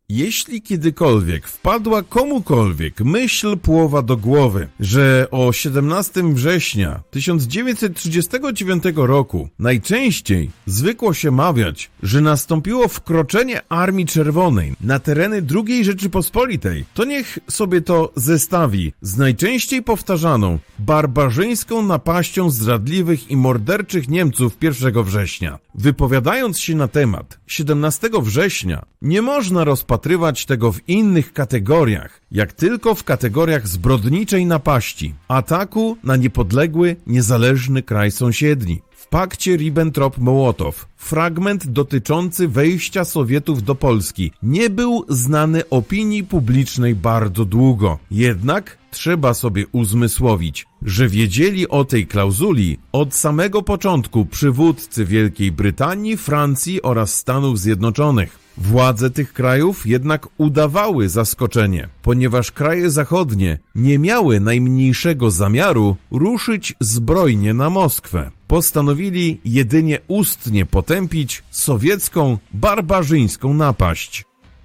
Jeśli kiedykolwiek wpadła komukolwiek myśl płowa do głowy, że o 17 września 1939 roku najczęściej zwykło się mawiać, że nastąpiło wkroczenie Armii Czerwonej na tereny II Rzeczypospolitej, to niech sobie to zestawi z najczęściej powtarzaną barbarzyńską napaścią zdradliwych i morderczych Niemców 1 września. Wypowiadając się na temat 17 września, nie można rozpatrywać tego w innych kategoriach, jak tylko w kategoriach zbrodniczej napaści, ataku na niepodległy, niezależny kraj sąsiedni. W pakcie Ribbentrop-Mołotow fragment dotyczący wejścia Sowietów do Polski nie był znany opinii publicznej bardzo długo. Jednak trzeba sobie uzmysłowić, że wiedzieli o tej klauzuli od samego początku przywódcy Wielkiej Brytanii, Francji oraz Stanów Zjednoczonych. Władze tych krajów jednak udawały zaskoczenie, ponieważ kraje zachodnie nie miały najmniejszego zamiaru ruszyć zbrojnie na Moskwę. Postanowili jedynie ustnie potępić sowiecką, barbarzyńską napaść.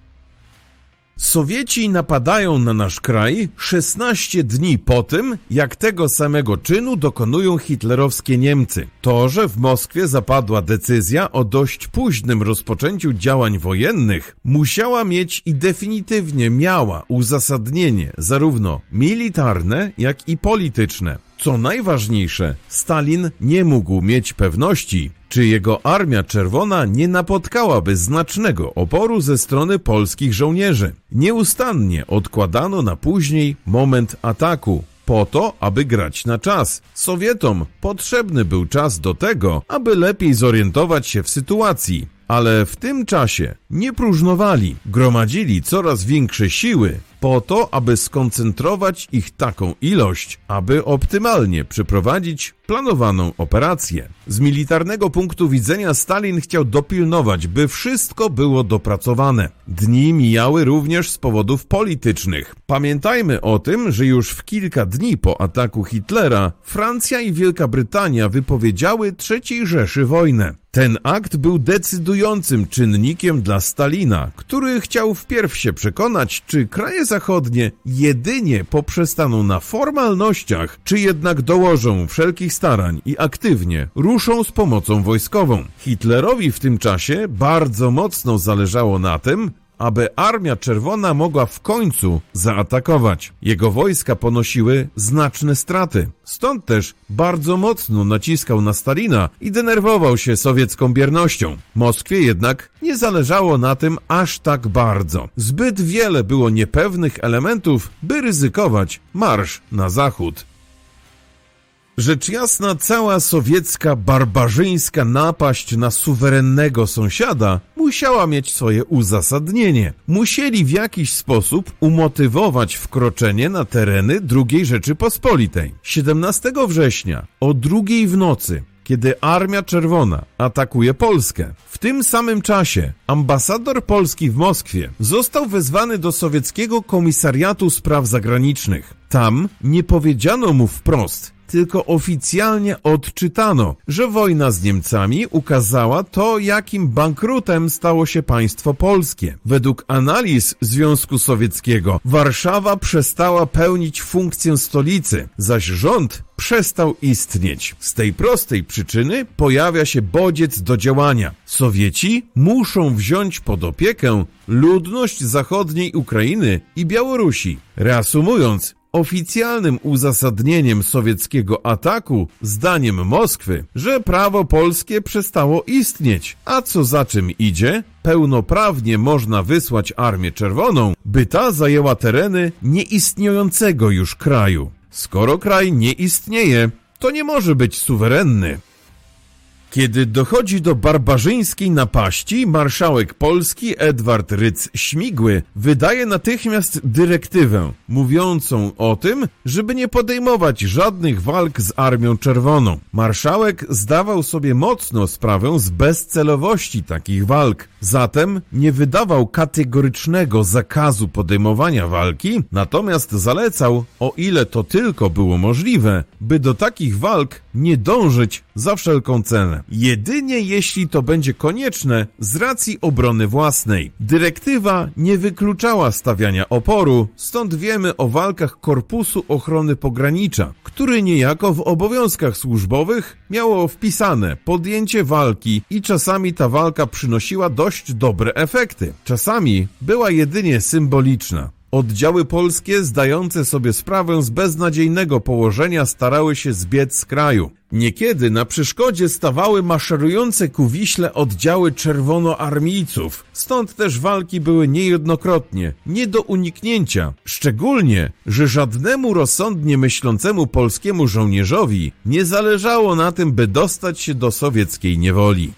Sowieci napadają na nasz kraj 16 dni po tym, jak tego samego czynu dokonują hitlerowskie Niemcy. To, że w Moskwie zapadła decyzja o dość późnym rozpoczęciu działań wojennych, musiała mieć i definitywnie miała uzasadnienie zarówno militarne, jak i polityczne. Co najważniejsze, Stalin nie mógł mieć pewności, czy jego Armia Czerwona nie napotkałaby znacznego oporu ze strony polskich żołnierzy. Nieustannie odkładano na później moment ataku, po to, aby grać na czas. Sowietom potrzebny był czas do tego, aby lepiej zorientować się w sytuacji. Ale w tym czasie nie próżnowali, gromadzili coraz większe siły po to, aby skoncentrować ich taką ilość, aby optymalnie przeprowadzić planowaną operację. Z militarnego punktu widzenia Stalin chciał dopilnować, by wszystko było dopracowane. Dni mijały również z powodów politycznych. Pamiętajmy o tym, że już w kilka dni po ataku Hitlera Francja i Wielka Brytania wypowiedziały III Rzeszy wojnę. Ten akt był decydującym czynnikiem dla Stalina, który chciał wpierw się przekonać, czy kraje zachodnie jedynie poprzestaną na formalnościach, czy jednak dołożą wszelkich starań i aktywnie ruszą z pomocą wojskową. Hitlerowi w tym czasie bardzo mocno zależało na tym, aby Armia Czerwona mogła w końcu zaatakować. Jego wojska ponosiły znaczne straty. Stąd też bardzo mocno naciskał na Stalina i denerwował się sowiecką biernością. Moskwie jednak nie zależało na tym aż tak bardzo. Zbyt wiele było niepewnych elementów, by ryzykować marsz na zachód. Rzecz jasna, cała sowiecka, barbarzyńska napaść na suwerennego sąsiada musiała mieć swoje uzasadnienie. Musieli w jakiś sposób umotywować wkroczenie na tereny II Rzeczypospolitej. 17 września o 2:00 w nocy, kiedy Armia Czerwona atakuje Polskę. W tym samym czasie ambasador Polski w Moskwie został wezwany do sowieckiego komisariatu spraw zagranicznych. Tam nie powiedziano mu wprost, tylko oficjalnie odczytano, że wojna z Niemcami ukazała to, jakim bankrutem stało się państwo polskie. Według analiz Związku Sowieckiego Warszawa przestała pełnić funkcję stolicy, zaś rząd przestał istnieć. Z tej prostej przyczyny pojawia się bodziec do działania. Sowieci muszą wziąć pod opiekę ludność zachodniej Ukrainy i Białorusi. Reasumując, oficjalnym uzasadnieniem sowieckiego ataku, zdaniem Moskwy, że prawo polskie przestało istnieć, a co za czym idzie, pełnoprawnie można wysłać Armię Czerwoną, by ta zajęła tereny nieistniejącego już kraju. Skoro kraj nie istnieje, to nie może być suwerenny. Kiedy dochodzi do barbarzyńskiej napaści, marszałek Polski Edward Rydz-Śmigły wydaje natychmiast dyrektywę mówiącą o tym, żeby nie podejmować żadnych walk z Armią Czerwoną. Marszałek zdawał sobie mocno sprawę z bezcelowości takich walk, zatem nie wydawał kategorycznego zakazu podejmowania walki, natomiast zalecał, o ile to tylko było możliwe, by do takich walk nie dążyć za wszelką cenę. Jedynie jeśli to będzie konieczne z racji obrony własnej. Dyrektywa nie wykluczała stawiania oporu, stąd wiemy o walkach Korpusu Ochrony Pogranicza, który niejako w obowiązkach służbowych miało wpisane podjęcie walki i czasami ta walka przynosiła dość dobre efekty. Czasami była jedynie symboliczna. Oddziały polskie, zdające sobie sprawę z beznadziejnego położenia, starały się zbiec z kraju. Niekiedy na przeszkodzie stawały maszerujące ku Wiśle oddziały czerwonoarmijców, stąd też walki były niejednokrotnie nie do uniknięcia, szczególnie, że żadnemu rozsądnie myślącemu polskiemu żołnierzowi nie zależało na tym, by dostać się do sowieckiej niewoli.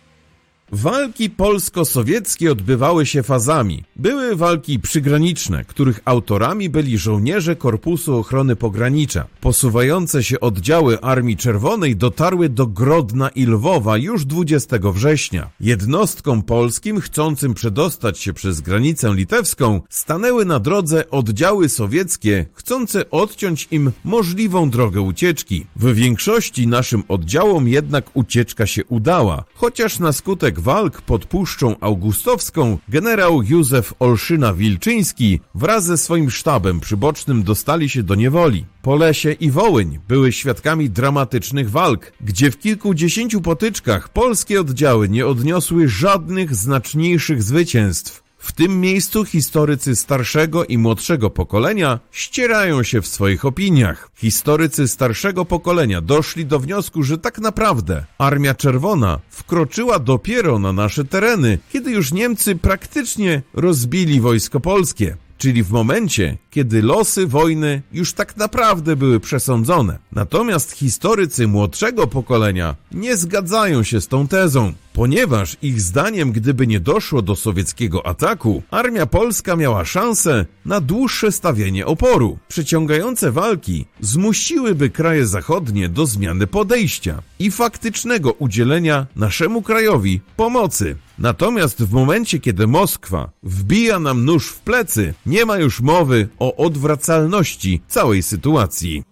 Walki polsko-sowieckie odbywały się fazami. Były walki przygraniczne, których autorami byli żołnierze Korpusu Ochrony Pogranicza. Posuwające się oddziały Armii Czerwonej dotarły do Grodna i Lwowa już 20 września. Jednostkom polskim chcącym przedostać się przez granicę litewską stanęły na drodze oddziały sowieckie chcące odciąć im możliwą drogę ucieczki. W większości naszym oddziałom jednak ucieczka się udała, chociaż na skutek walk pod Puszczą Augustowską generał Józef Olszyna-Wilczyński wraz ze swoim sztabem przybocznym dostali się do niewoli. Polesie i Wołyń były świadkami dramatycznych walk, gdzie w kilkudziesięciu potyczkach polskie oddziały nie odniosły żadnych znaczniejszych zwycięstw. W tym miejscu historycy starszego i młodszego pokolenia ścierają się w swoich opiniach. Historycy starszego pokolenia doszli do wniosku, że tak naprawdę Armia Czerwona wkroczyła dopiero na nasze tereny, kiedy już Niemcy praktycznie rozbili wojsko polskie. Czyli w momencie, kiedy losy wojny już tak naprawdę były przesądzone. Natomiast historycy młodszego pokolenia nie zgadzają się z tą tezą, ponieważ ich zdaniem, gdyby nie doszło do sowieckiego ataku, armia polska miała szansę na dłuższe stawienie oporu. Przeciągające walki zmusiłyby kraje zachodnie do zmiany podejścia i faktycznego udzielenia naszemu krajowi pomocy. Natomiast w momencie, kiedy Moskwa wbija nam nóż w plecy, nie ma już mowy o odwracalności całej sytuacji.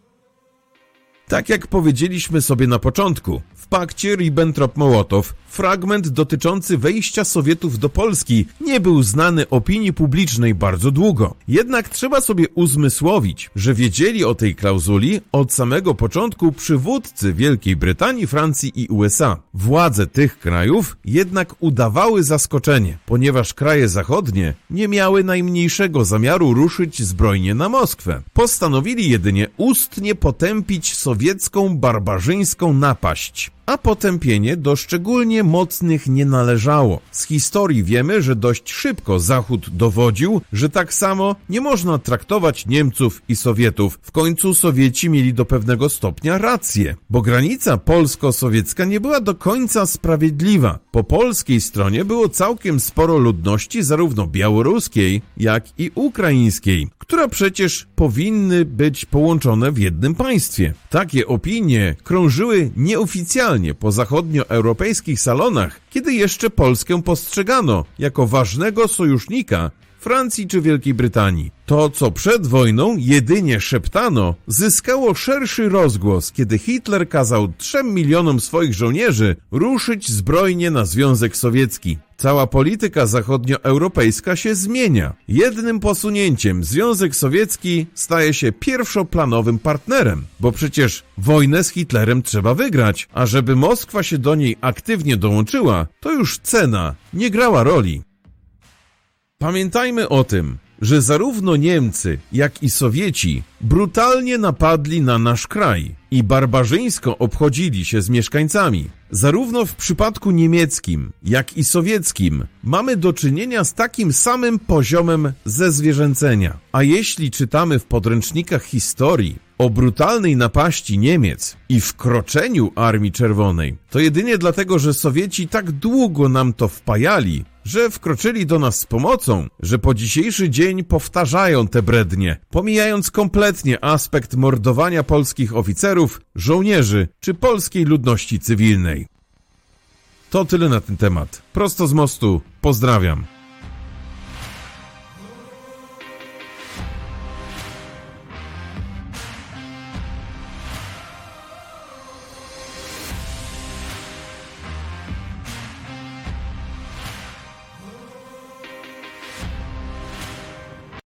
Tak jak powiedzieliśmy sobie na początku, w pakcie Ribbentrop-Mołotow fragment dotyczący wejścia Sowietów do Polski nie był znany opinii publicznej bardzo długo. Jednak trzeba sobie uzmysłowić, że wiedzieli o tej klauzuli od samego początku przywódcy Wielkiej Brytanii, Francji i USA. Władze tych krajów jednak udawały zaskoczenie, ponieważ kraje zachodnie nie miały najmniejszego zamiaru ruszyć zbrojnie na Moskwę. Postanowili jedynie ustnie potępić sowiecką barbarzyńską napaść. A potępienie do szczególnie mocnych nie należało. Z historii wiemy, że dość szybko Zachód dowodził, że tak samo nie można traktować Niemców i Sowietów. W końcu Sowieci mieli do pewnego stopnia rację, bo granica polsko-sowiecka nie była do końca sprawiedliwa. Po polskiej stronie było całkiem sporo ludności zarówno białoruskiej, jak i ukraińskiej, które przecież powinny być połączone w jednym państwie. Takie opinie krążyły nieoficjalnie po zachodnioeuropejskich salonach, kiedy jeszcze Polskę postrzegano jako ważnego sojusznika Francji czy Wielkiej Brytanii. To, co przed wojną jedynie szeptano, zyskało szerszy rozgłos, kiedy Hitler kazał 3 milionom swoich żołnierzy ruszyć zbrojnie na Związek Sowiecki. Cała polityka zachodnioeuropejska się zmienia. Jednym posunięciem Związek Sowiecki staje się pierwszoplanowym partnerem, bo przecież wojnę z Hitlerem trzeba wygrać, a żeby Moskwa się do niej aktywnie dołączyła, to już cena nie grała roli. Pamiętajmy o tym, że zarówno Niemcy, jak i Sowieci brutalnie napadli na nasz kraj i barbarzyńsko obchodzili się z mieszkańcami. Zarówno w przypadku niemieckim, jak i sowieckim mamy do czynienia z takim samym poziomem zezwierzęcenia. A jeśli czytamy w podręcznikach historii o brutalnej napaści Niemiec i wkroczeniu Armii Czerwonej, to jedynie dlatego, że Sowieci tak długo nam to wpajali, że wkroczyli do nas z pomocą, że po dzisiejszy dzień powtarzają te brednie, pomijając kompletnie aspekt mordowania polskich oficerów, żołnierzy czy polskiej ludności cywilnej. To tyle na ten temat. Prosto z mostu. Pozdrawiam.